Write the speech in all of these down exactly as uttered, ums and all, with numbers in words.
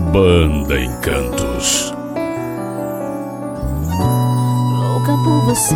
Banda Encantos. Louca por você,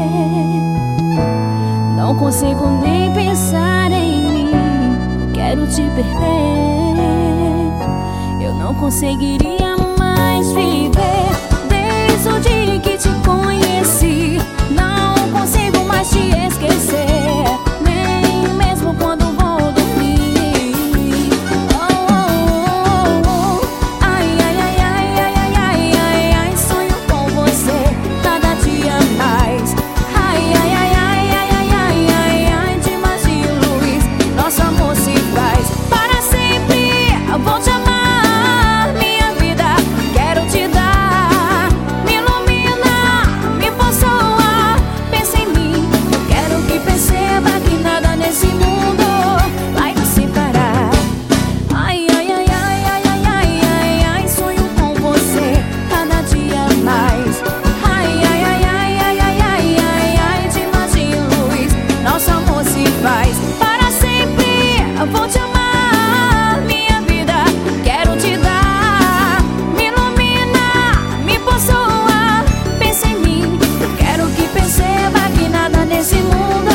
não consigo nem pensar em mim. Quero te perder, eu não conseguiria mais viver. Desde o dia que te conheci, não consigo mais te esquecer, nem mesmo quando vou dormir. Oh, oh, oh, oh. Ai, ai, ai, ai, ai, ai, ai, ai, sonho com você cada dia mais. Ai, ai, ai, ai, ai, ai, ai, ai, de magia e luz nosso amor se faz para sempre. Eu vou te amar, minha vida, quero te dar. Me ilumina, me possuar, pensa em mim. Eu quero que perceba que nada nesse mundo vai nos separar. Ai, ai, ai, ai, ai, ai, ai, ai, ai, sonho com você cada dia mais. Ai, ai, ai, ai, ai, ai, ai, ai, ai, de magia e luz nosso amor se faz para sempre. Eu vou te amar, minha vida, quero te dar. Me ilumina, me possuar, pensa em mim. Eu quero que perceba que nada nesse mundo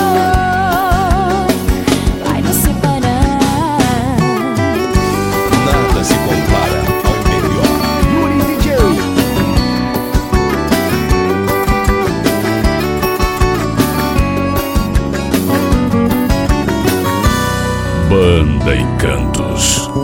vai nos separar. Nada se compara ao melhor. Yuri D J. Banda Encantos.